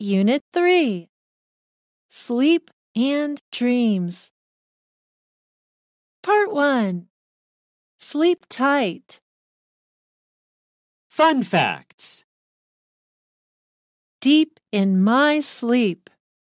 Unit 3. Sleep and Dreams. Part 1. Sleep tight. Fun facts. Deep in my sleep.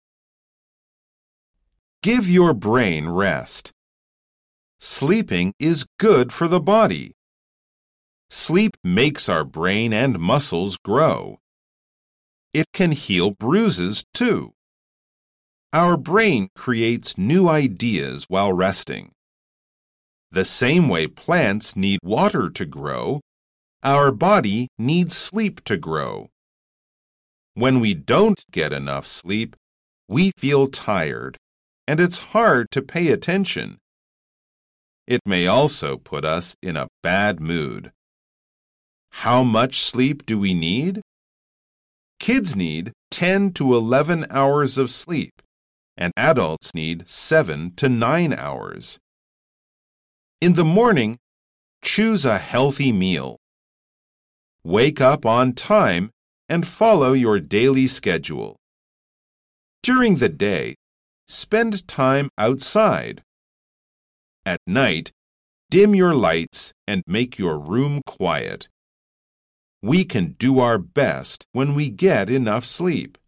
Give your brain rest. Sleeping is good for the body. Sleep makes our brain and muscles grow. It can heal bruises too. Our brain creates new ideas while resting. The same way plants need water to grow, our body needs sleep to grow. When we don't get enough sleep, we feel tired, and it's hard to pay attention. It may also put us in a bad mood. How much sleep do we need? Kids need 10 to 11 hours of sleep, and adults need 7 to 9 hours. In the morning, choose a healthy meal. Wake up on time and follow your daily schedule. During the day, spend time outside. At night, dim your lights and make your room quiet. We can do our best when we get enough sleep.